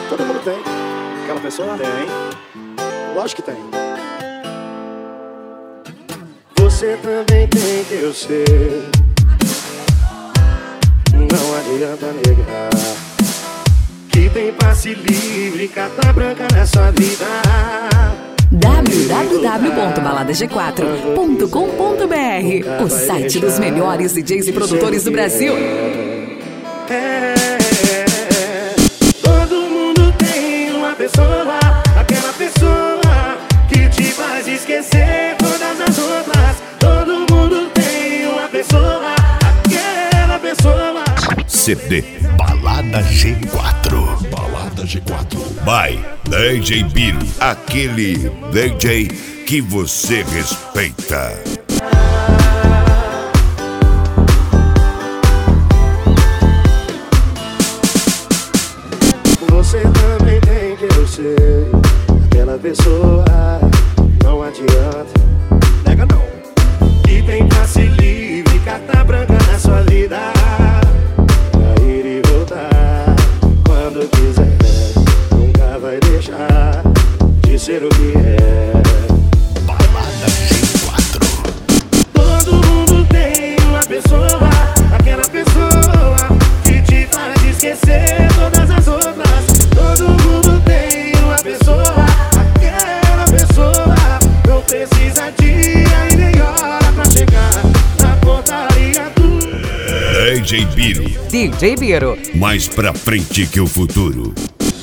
Todo mundo tem. Aquela pessoa? Tem. Lógico que tem. Você também tem, que eu sei. Não adianta negar que tem passe livre, carta branca na sua vida. www.baladag4.com.br, o site dos melhores DJs e produtores do Brasil. Todo mundo tem uma pessoa, aquela pessoa que te faz esquecer todas as outras. Todo mundo tem uma pessoa, aquela pessoa. CD Balada G4. Balada G4. By DJ Biro, aquele DJ que você respeita. Você também tem, que eu sei. Aquela pessoa, não adianta, nega não. E tem passe livre, carta branca na sua vida. Pra ir e voltar quando quiser. Nunca vai deixar de ser o que é. Balada G4. Todo mundo tem uma pessoa, aquela pessoa que te faz esquecer todas as outras. Todo mundo tem uma pessoa, aquela pessoa. Não precisa dia e nem hora pra chegar na portaria do DJ Biro. DJ Biro. Mais pra frente que o futuro.